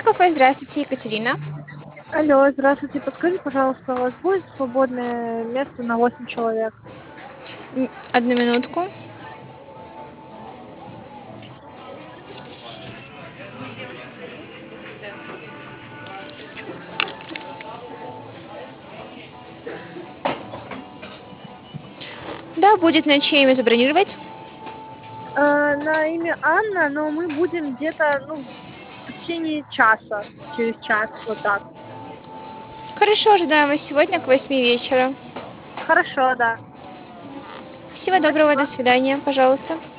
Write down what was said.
кафе. Здравствуйте, Екатерина. Алло, здравствуйте. Подскажите, пожалуйста, у вас будет свободное место на 8 человек? Одну минутку. Да, будет на чье имя забронировать. На имя Анна, но мы будем где-то, в течение часа, через час, вот так. Хорошо, ожидаем вас сегодня к 8 вечера. Хорошо, да. Всего доброго, до Спасибо. свидания, пожалуйста.